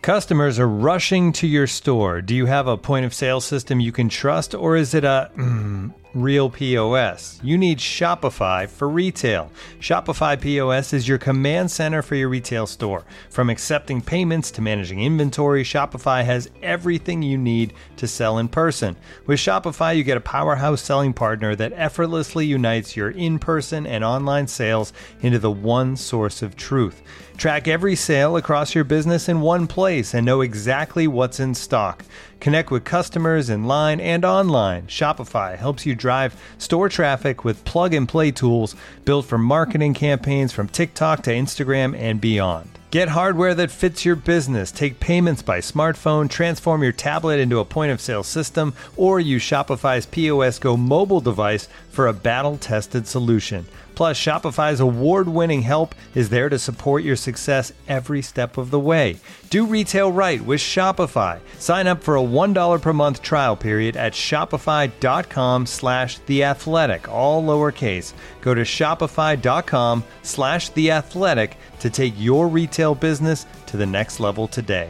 Customers are rushing to your store. Do you have a point of sale system you can trust, or is it a real POS? You need Shopify for retail. Shopify POS is your command center for your retail store. From accepting payments to managing inventory, Shopify has everything you need to sell in person. With Shopify, you get a powerhouse selling partner that effortlessly unites your in-person and online sales into the one source of truth. Track every sale across your business in one place and know exactly what's in stock. Connect with customers in line and online. Shopify helps you drive store traffic with plug-and-play tools built for marketing campaigns from TikTok to Instagram and beyond. Get hardware that fits your business. Take payments by smartphone, transform your tablet into a point-of-sale system, or use Shopify's POS Go mobile device for a battle-tested solution. Plus, Shopify's award-winning help is there to support your success every step of the way. Do retail right with Shopify. Sign up for a $1 per month trial period at shopify.com/theathletic, all lowercase. Go to shopify.com/theathletic to take your retail business to the next level today.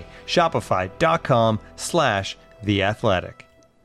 Shopify.com/theathletic.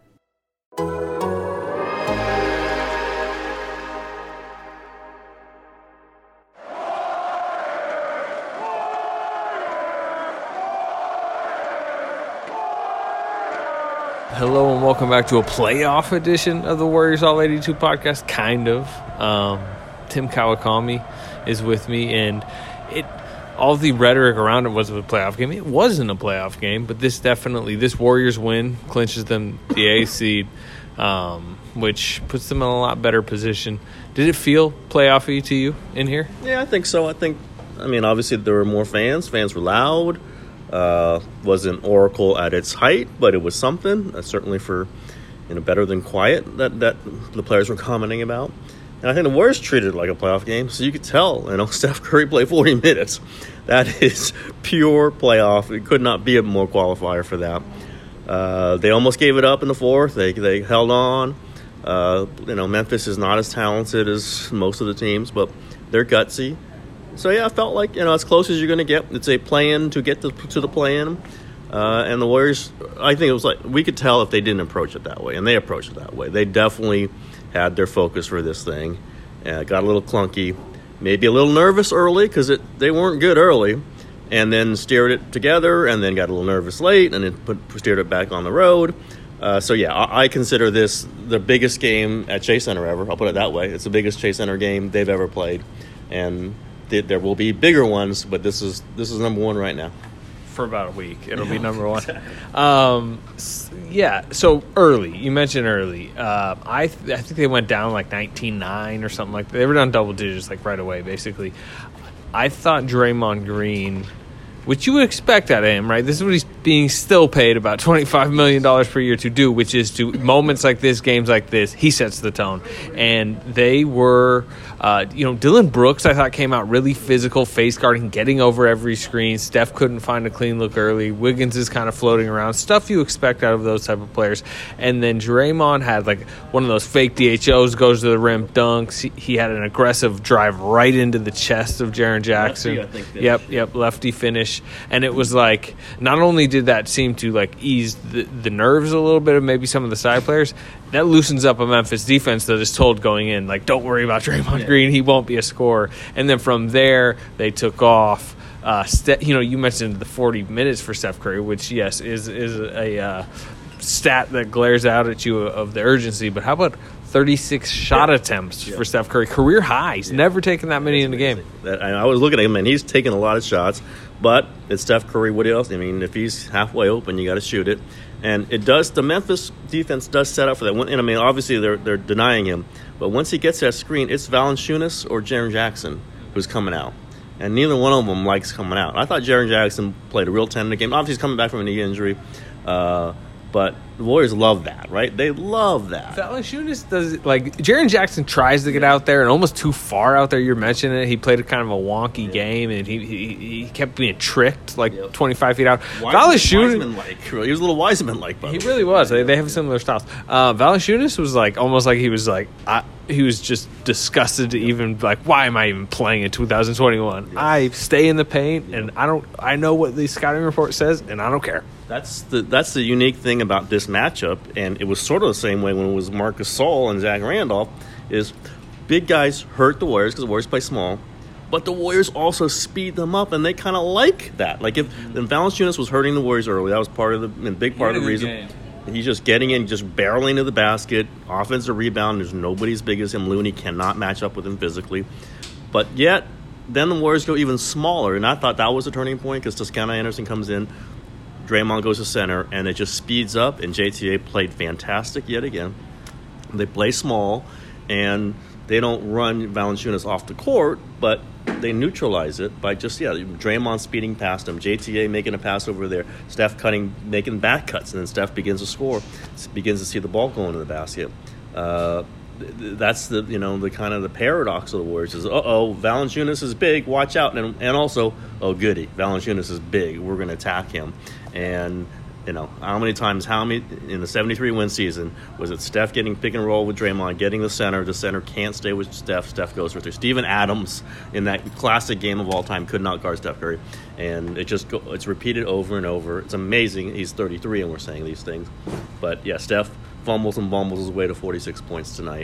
Hello and welcome back to a playoff edition of the Warriors All 82 podcast, kind of. Tim Kawakami is with me, and all the rhetoric around it was a playoff game. It wasn't a playoff game, but this Warriors win clinches them the A seed, which puts them in a lot better position. Did it feel playoffy to you in here? Yeah, I think so. I mean, obviously there were more fans. Fans were loud. Wasn't Oracle at its height, but it was something. Certainly for better than quiet that the players were commenting about. And I think the Warriors treated it like a playoff game, so you could tell. Steph Curry played 40 minutes. That is pure playoff. It could not be a more qualifier for that. They almost gave it up in the fourth. They held on. Memphis is not as talented as most of the teams, but they're gutsy. So, yeah, I felt like, as close as you're going to get. It's a play-in to get to the play-in. And the Warriors, I think it was like we could tell if they didn't approach it that way, and they approached it that way. They definitely had their focus for this thing. Got a little clunky, maybe a little nervous early because they weren't good early, and then steered it together, and then got a little nervous late, and then steered it back on the road. I consider this the biggest game at Chase Center ever. I'll put it that way. It's the biggest Chase Center game they've ever played, and there will be bigger ones, but this is number one right now. For about a week, it'll be number one. So early. You mentioned early. I think they went down like 19-9 or something like that. They were down double digits like right away, basically. I thought Draymond Green, which you would expect out of him, right? This is what he's being still paid about $25 million per year to do, which is to moments like this, games like this, he sets the tone. And they were, Dylan Brooks, I thought, came out really physical, face guarding, getting over every screen. Steph couldn't find a clean look early. Wiggins is kind of floating around. Stuff you expect out of those type of players. And then Draymond had like one of those fake DHOs, goes to the rim, dunks. He had an aggressive drive right into the chest of Jaren Jackson. Lefty, I think, Yep, lefty finish. And it was like, not only did that seem to like ease the nerves a little bit of maybe some of the side players, that loosens up a Memphis defense that is told going in, like, don't worry about Draymond Green, he won't be a scorer. And then from there, they took off. You mentioned the 40 minutes for Steph Curry, which, yes, is a stat that glares out at you of the urgency. But how about 36 shot attempts for Steph Curry? Career highs. Never taken that many in the game. I was looking at him, and he's taking a lot of shots. But it's Steph Curry. What else? I mean, if he's halfway open, you got to shoot it. And it does. The Memphis defense does set up for that. And I mean, obviously they're denying him, but once he gets that screen, it's Valanciunas or Jaren Jackson who's coming out, and neither one of them likes coming out. I thought Jaren Jackson played a real 10 in the game. Obviously, he's coming back from a knee injury, but The Warriors love that, right? They love that. Valanciunas does, like, Jaren Jackson tries to get out there and almost too far out there. You're mentioning it. He played a kind of a wonky game, and he kept being tricked, like, 25 feet out. Valanciunas, he was a little Wiseman-like, by the way. He really was. They have similar styles. Valanciunas was, like, almost like he was, like, he was just disgusted to even, like, why am I even playing in 2021? Yeah. I stay in the paint, and I know what the scouting report says, and I don't care. That's the unique thing about this matchup, and it was sort of the same way when it was Marc Gasol and Zach Randolph, is big guys hurt the Warriors because the Warriors play small, but the Warriors also speed them up, and they kind of like that. Like, if Valanciunas was hurting the Warriors early, that was big part of the reason. Game. He's just getting in, just barreling to the basket, offensive rebound. There's nobody as big as him. Looney cannot match up with him physically. But yet, then the Warriors go even smaller, and I thought that was a turning point because Toscano Anderson comes in, Draymond goes to center, and it just speeds up, and JTA played fantastic yet again. They play small, and they don't run Valanciunas off the court, but they neutralize it by just, Draymond speeding past him, JTA making a pass over there, Steph making back cuts, and then Steph begins to score, begins to see the ball going to the basket. That's the kind of the paradox of the Warriors is, Valanciunas is big, watch out, and also, oh goody, Valanciunas is big, we're going to attack him. And how many times in the 73-win season was it Steph getting pick and roll with Draymond, getting the center can't stay with Steph goes for three. Steven Adams in that classic game of all time could not guard Steph Curry, and it's repeated over and over. It's amazing. He's 33 and we're saying these things, but yeah, Steph fumbles and bumbles his way to 46 points tonight.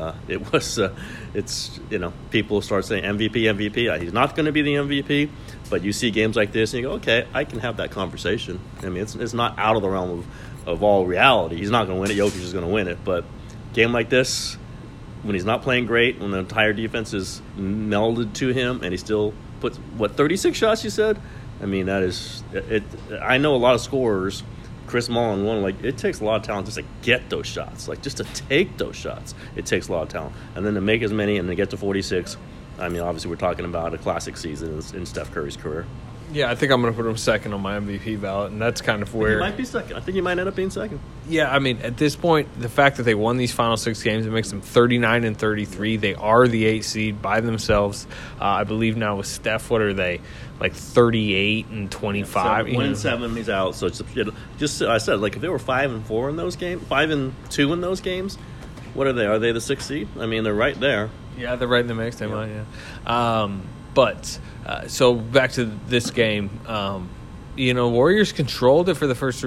People start saying MVP. He's not going to be the MVP, but you see games like this and you go, okay, I can have that conversation. I mean, it's not out of the realm of all reality. He's not going to win it. Jokic is going to win it, but game like this, when he's not playing great, when the entire defense is melded to him, and he still puts 36 shots. You said, I mean, that is it. I know a lot of scorers. Chris Mullin won. Like, it takes a lot of talent just to get those shots. Like, just to take those shots, it takes a lot of talent. And then to make as many and to get to 46, I mean, obviously we're talking about a classic season in Steph Curry's career. Yeah, I think I'm going to put him second on my MVP ballot, and that's kind of where... He might be second. I think he might end up being second. Yeah, I mean, at this point, the fact that they won these final 6 games, it makes them 39-33. They are the 8th seed by themselves. I believe now with Steph, what are they? Like 38-25. Yeah, win 7, he's out. So just I said, like, if they were 5-4 in those games, 5-2 in those games, what are they? Are they the 6th seed? I mean, they're right there. Yeah, they're right in the mix. They might, yeah. So back to this game, Warriors controlled it for the first,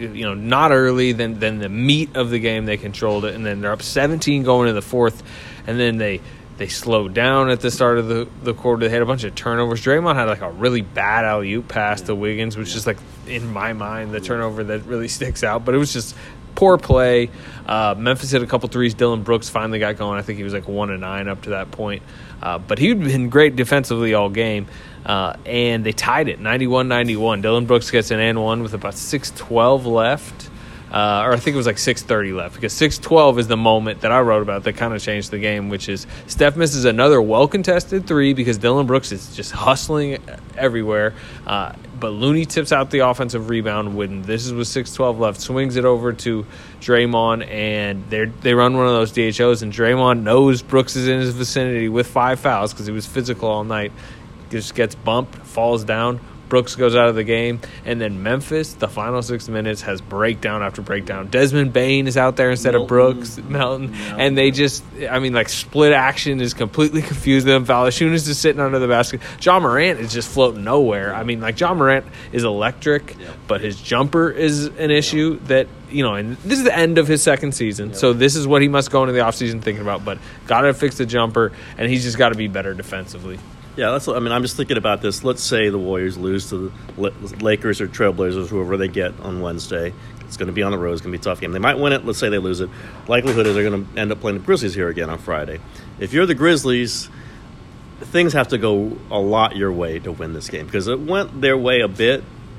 not early. Then the meat of the game, they controlled it, and then they're up 17 going into the 4th, and then they slowed down at the start of the quarter. They had a bunch of turnovers. Draymond had like a really bad alley-oop pass to Wiggins, which is like, in my mind, the turnover that really sticks out. But it was just poor play. Memphis hit a couple threes. Dillon Brooks finally got going. I think he was like 1-9 up to that point. But he'd been great defensively all game. And they tied it 91-91. Dillon Brooks gets an and one with about 6:12 left. Or I think it was like 6:30 left, because 6:12 is the moment that I wrote about that kind of changed the game, which is Steph misses another well-contested 3 because Dillon Brooks is just hustling everywhere. But Looney tips out the offensive rebound when this is with 6:12 left, swings it over to Draymond, and they run one of those DHOs, and Draymond knows Brooks is in his vicinity with 5 fouls because he was physical all night. Just gets bumped, falls down. Brooks goes out of the game, and then Memphis, the final 6 minutes, has breakdown after breakdown. Desmond Bane is out there instead of Brooks, Melton, and they just, split action is completely confused them. Valanciunas is sitting under the basket. John Morant is just floating nowhere. John Morant is electric, but his jumper is an issue that, and this is the end of his second season, so this is what he must go into the offseason thinking about, but got to fix the jumper, and he's just got to be better defensively. Yeah, I'm just thinking about this. Let's say the Warriors lose to the Lakers or Trailblazers, whoever they get on Wednesday. It's going to be on the road. It's going to be a tough game. They might win it. Let's say they lose it. Likelihood is they're going to end up playing the Grizzlies here again on Friday. If you're the Grizzlies, things have to go a lot your way to win this game, because it went their way a bit,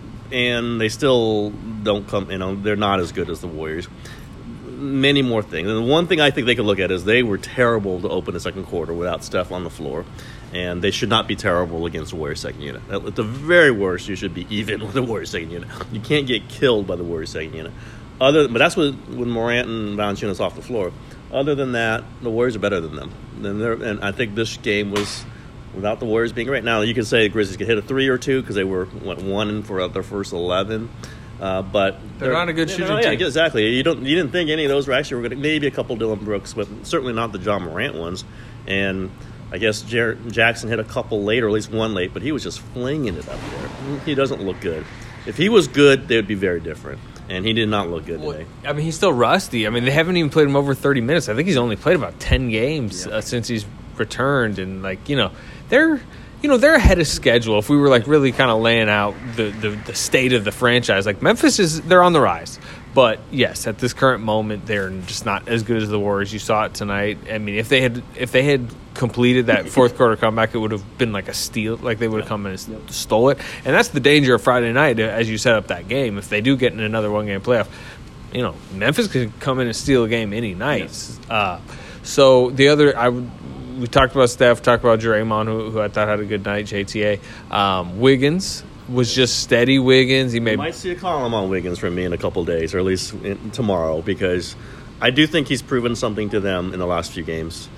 and they still don't come. They're not as good as the Warriors. Many more things. And the one thing I think they could look at is they were terrible to open the second quarter without Steph on the floor. And they should not be terrible against the Warriors second unit. At the very worst, you should be even with the Warriors second unit. You can't get killed by the Warriors second unit. but that's when Morant and Valanciunas off the floor. Other than that, the Warriors are better than them. And I think this game was, without the Warriors being great. Now, you could say the Grizzlies could hit a 3 or 2 because they went 1 for their first 11. But they're not a good shooting team. Yeah, exactly. You didn't think any of those were actually going to, maybe a couple Dylan Brooks, but certainly not the John Morant ones. And I guess Jackson hit a couple late, or at least one late, but he was just flinging it up there. He doesn't look good. If he was good, they would be very different. And he did not look good today. I mean, he's still rusty. I mean, they haven't even played him over 30 minutes. I think he's only played about 10 games since he's returned. And, they're ahead of schedule. If we were, really kind of laying out the state of the franchise. Memphis they're on the rise. But, yes, at this current moment, they're just not as good as the Warriors. You saw it tonight. I mean, if they had completed that fourth quarter comeback, it would have been like a steal. They would have come in and stole it. And that's the danger of Friday night as you set up that game. If they do get in another one-game playoff, Memphis could come in and steal a game any night. Yes. So the other we talked about Steph, talked about Draymond, who I thought had a good night, JTA. Wiggins was just steady Wiggins. You might see a column on Wiggins from me in a couple days, or at least tomorrow, because I do think he's proven something to them in the last few games.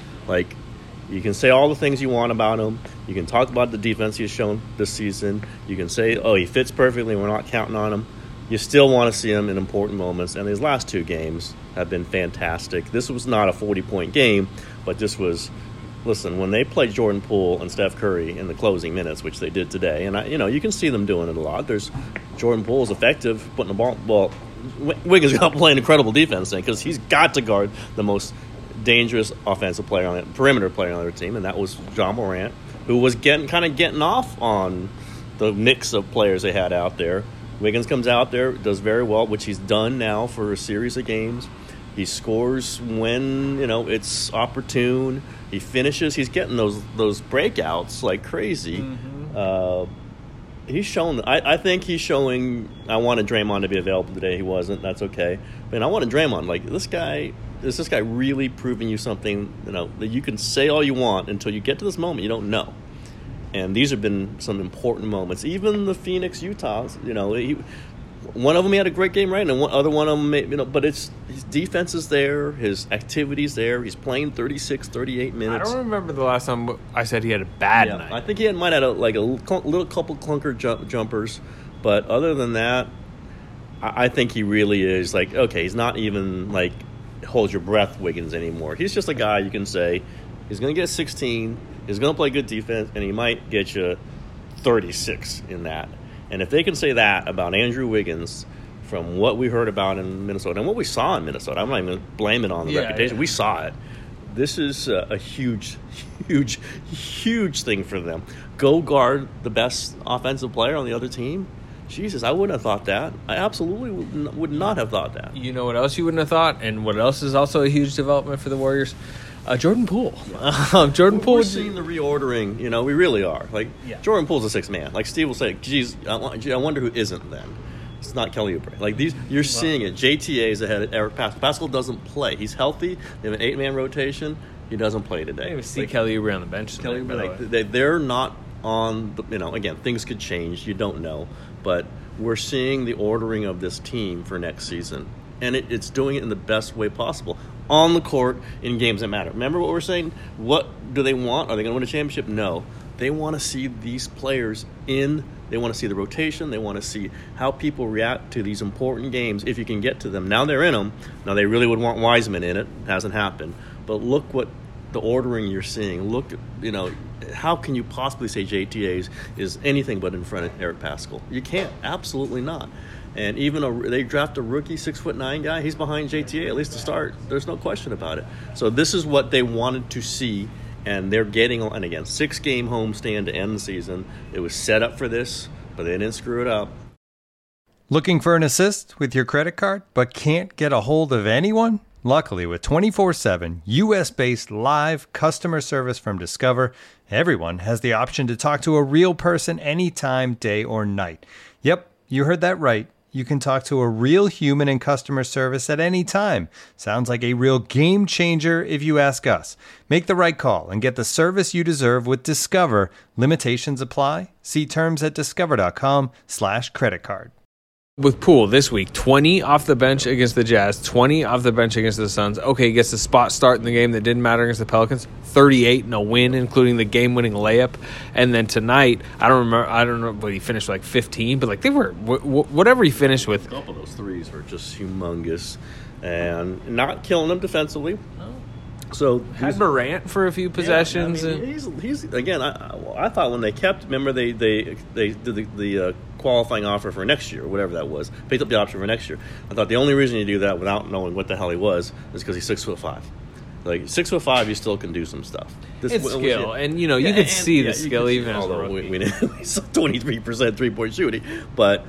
You can say all the things you want about him. You can talk about the defense he's shown this season. You can say, he fits perfectly, we're not counting on him. You still want to see him in important moments, and his last 2 games have been fantastic. This was not a 40-point game, but this was... Listen, when they play Jordan Poole and Steph Curry in the closing minutes, which they did today, and you can see them doing it a lot. Jordan Poole is effective putting the ball. Well, Wiggins got to play an incredible defense thing because he's got to guard the most dangerous offensive player perimeter player on their team, and that was John Morant, who was getting off on the mix of players they had out there. Wiggins comes out there, does very well, which he's done now for a series of games. He scores when it's opportune. He finishes. He's getting those breakouts like crazy. Mm-hmm. He's shown. I think he's showing. I wanted Draymond to be available today. He wasn't. That's okay. But I wanted Draymond. This guy. Is this guy really proving you something? That you can say all you want until you get to this moment. You don't know. And these have been some important moments. Even the Phoenix Utahs. One of them he had a great game, right? And one of them, but his defense is there, his activity's there. He's playing 36, 38 minutes. I don't remember the last time I said he had a bad night. I think he might have had a little couple clunker jumpers, but other than that, I think he really is he's not even hold your breath Wiggins anymore. He's just a guy you can say he's going to get 16, he's going to play good defense, and he might get you 36 in that. And if they can say that about Andrew Wiggins from what we heard about in Minnesota and what we saw in Minnesota, I'm not even blaming it on the reputation. Yeah. We saw it. This is a huge, huge, huge thing for them. Go guard the best offensive player on the other team? Jesus, I wouldn't have thought that. I absolutely would not have thought that. You know what else you wouldn't have thought? And what else is also a huge development for the Warriors? Jordan Poole. Jordan Poole. We're seeing the reordering. We really are. Jordan Poole's a sixth man. Steve will say, geez, I wonder who isn't then. It's not Kelly Oubre. You're seeing it. JTA is ahead of Eric Pascal. Pascal doesn't play. He's healthy. They have an 8-man rotation. He doesn't play today. I didn't even see Kelly Oubre on the bench today, they're not on the, again, things could change. You don't know. But we're seeing the ordering of this team for next season. And it's doing it in the best way possible. On the court, in games that matter. Remember what we're saying? What do they want? Are they going to win a championship? No. They want to see these players in. They want to see the rotation. They want to see how people react to these important games if you can get to them. Now they're in them. Now they really would want Wiseman in it. It hasn't happened. But look what the ordering you're seeing. Look, how can you possibly say JTA is anything but in front of Eric Pascal? You can't. Absolutely not. And even they draft a rookie 6'9" guy, he's behind JTA, at least to start. There's no question about it. So this is what they wanted to see, and they're getting, and again, 6-game homestand to end the season. It was set up for this, but they didn't screw it up. Looking for an assist with your credit card, but can't get a hold of anyone? Luckily, with 24/7 U.S.-based live customer service from Discover, everyone has the option to talk to a real person anytime, day or night. Yep, you heard that right. You can talk to a real human in customer service at any time. Sounds like a real game changer if you ask us. Make the right call and get the service you deserve with Discover. Limitations apply. See terms at discover.com/creditcard. with Poole this week, 20 off the bench against the Jazz, 20 off the bench against the Suns. Okay, he gets a spot start in the game that didn't matter against the Pelicans. 38 and a win, including the game-winning layup. And then tonight, I don't know, but he finished like 15. But like they were, whatever he finished with. A couple of those threes were just humongous, and not killing them defensively. So had Morant for a few possessions. Yeah, I mean, he's again. I thought when they kept, remember they did the qualifying offer for next year, or whatever that was, picked up the option for next year. I thought the only reason you do that without knowing what the hell he was is because he's 6'5". Like 6'5", you still can do some stuff. It's skill, and you could see the skill even as a rookie. We saw 23% 3-point shooting, but.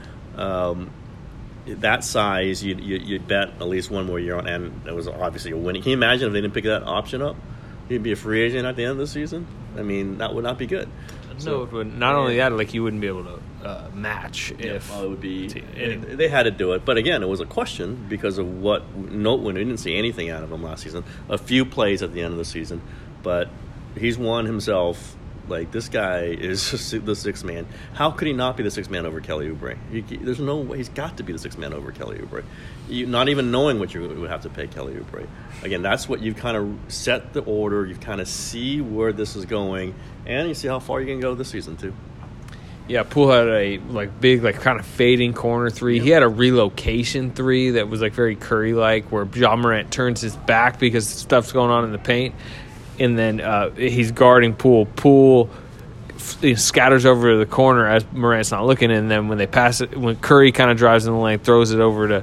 That size, you'd bet at least one more year on, and it was obviously a winning. Can you imagine if they didn't pick that option up? He'd be a free agent at the end of the season. I mean, that would not be good. No, it wouldn't. Not only that, like you wouldn't be able to match if it would be. They had to do it, but again, it was a question because of what. No, when we didn't see anything out of him last season. A few plays at the end of the season, but he's won himself. Like, this guy is the sixth man. How could he not be the sixth man over Kelly Oubre? There's no way. He's got to be the sixth man over Kelly Oubre. Not even knowing what you would have to pay Kelly Oubre. Again, that's what you've kind of set the order. You kind of see where this is going, and you see how far you can go this season, too. Yeah, Poole had a big kind of fading corner three. Yeah. He had a relocation three that was very Curry-like, where Ja Morant turns his back because stuff's going on in the paint. And then he's guarding Poole. Poole scatters over to the corner as Morant's not looking. And then when they pass it, when Curry kind of drives in the lane, throws it over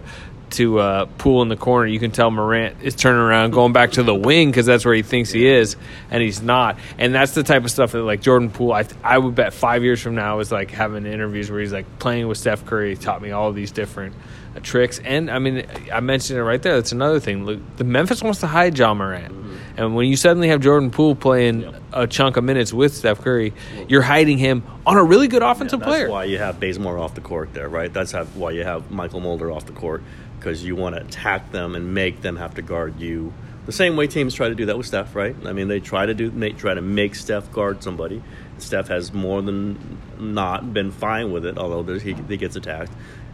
to Poole in the corner, you can tell Morant is turning around, going back to the wing because that's where he thinks he is, and he's not. And that's the type of stuff that Jordan Poole, I would bet 5 years from now is having interviews where he's playing with Steph Curry. He taught me all these different tricks. And I mean, I mentioned it right there. That's another thing. Look, the Memphis wants to hide Ja Morant. Mm-hmm. And when you suddenly have Jordan Poole playing a chunk of minutes with Steph Curry, you're hiding him on a really good offensive player. That's why you have Bazemore off the court there, right? That's why you have Michael Mulder off the court, because you want to attack them and make them have to guard you. The same way teams try to do that with Steph, right? I mean, they try to make Steph guard somebody. Steph has more than not been fine with it, although he gets attacked.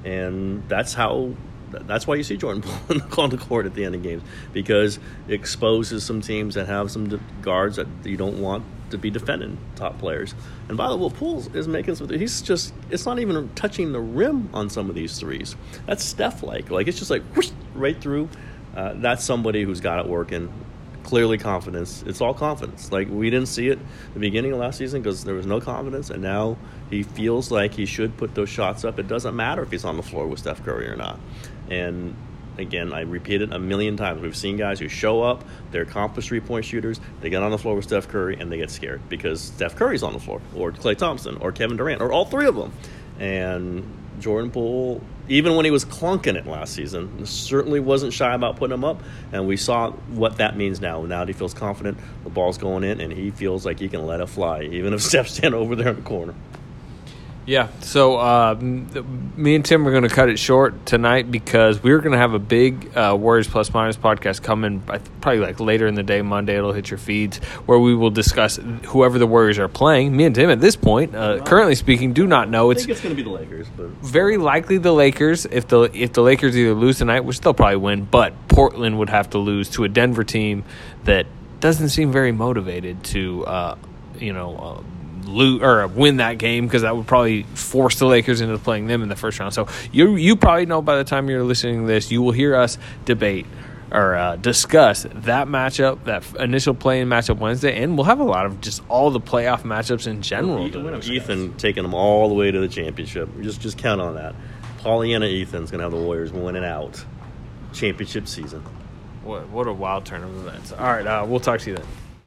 And that's why you see Jordan Poole on the court at the end of games, because it exposes some teams that have some guards that you don't want to be defending top players. And by the way, Poole is making some. It's not even touching the rim on some of these threes. That's Steph-like. It's just whoosh, right through. That's somebody who's got it working. Clearly confidence. It's all confidence. We didn't see it at the beginning of last season because there was no confidence, and now he feels like he should put those shots up. It doesn't matter if he's on the floor with Steph Curry or not. And again, I repeat it a million times. We've seen guys who show up, they're accomplished 3-point shooters, they get on the floor with Steph Curry, and they get scared because Steph Curry's on the floor, or Klay Thompson, or Kevin Durant, or all three of them. And Jordan Poole, even when he was clunking it last season, certainly wasn't shy about putting him up, and we saw what that means now. Now he feels confident, the ball's going in, and he feels like he can let it fly, even if Steph's standing over there in the corner. Yeah, so me and Tim are going to cut it short tonight because we're going to have a big Warriors Plus Minus podcast coming probably later in the day, Monday. It'll hit your feeds, where we will discuss whoever the Warriors are playing. Me and Tim, at this point, currently speaking, do not know. I think it's going to be the Lakers, but very likely the Lakers. If the Lakers either lose tonight, which they'll probably win, but Portland would have to lose to a Denver team that doesn't seem very motivated to, lose or win that game, because that would probably force the Lakers into playing them in the first round. So you probably know by the time you're listening to this, you will hear us debate or discuss that matchup, that initial play-in matchup Wednesday, and we'll have a lot of just all the playoff matchups in general. Ethan taking them all the way to the championship. Just count on that. Pollyanna Ethan's going to have the Warriors winning out championship season. What a wild turn of events. All right, we'll talk to you then.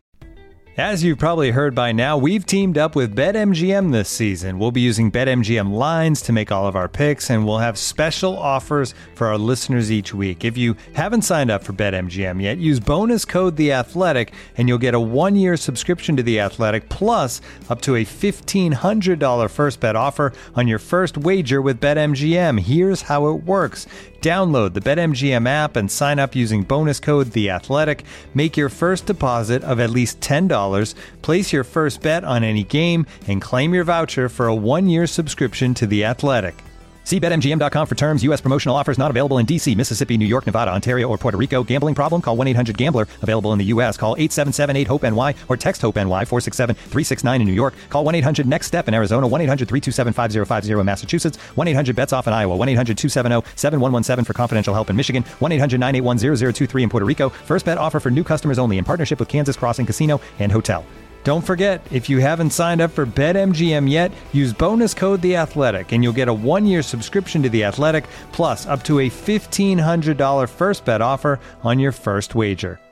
As you've probably heard by now, we've teamed up with BetMGM this season. We'll be using BetMGM lines to make all of our picks, and we'll have special offers for our listeners each week. If you haven't signed up for BetMGM yet, use bonus code The Athletic, and you'll get a 1-year subscription to The Athletic, plus up to a $1,500 first bet offer on your first wager with BetMGM. Here's how it works. Download the BetMGM app and sign up using bonus code The Athletic. Make your first deposit of at least $10. Place your first bet on any game and claim your voucher for a 1-year subscription to The Athletic. See BetMGM.com for terms. U.S. promotional offers not available in D.C., Mississippi, New York, Nevada, Ontario, or Puerto Rico. Gambling problem? Call 1-800-GAMBLER. Available in the U.S. Call 877-8-HOPE-NY or text HOPE-NY 467-369 in New York. Call 1-800-NEXT-STEP in Arizona. 1-800-327-5050 in Massachusetts. 1-800-BETS-OFF in Iowa. 1-800-270-7117 for confidential help in Michigan. 1-800-981-0023 in Puerto Rico. First bet offer for new customers only in partnership with Kansas Crossing Casino and Hotel. Don't forget, if you haven't signed up for BetMGM yet, use bonus code The Athletic, and you'll get a 1-year subscription to The Athletic, plus up to a $1,500 first bet offer on your first wager.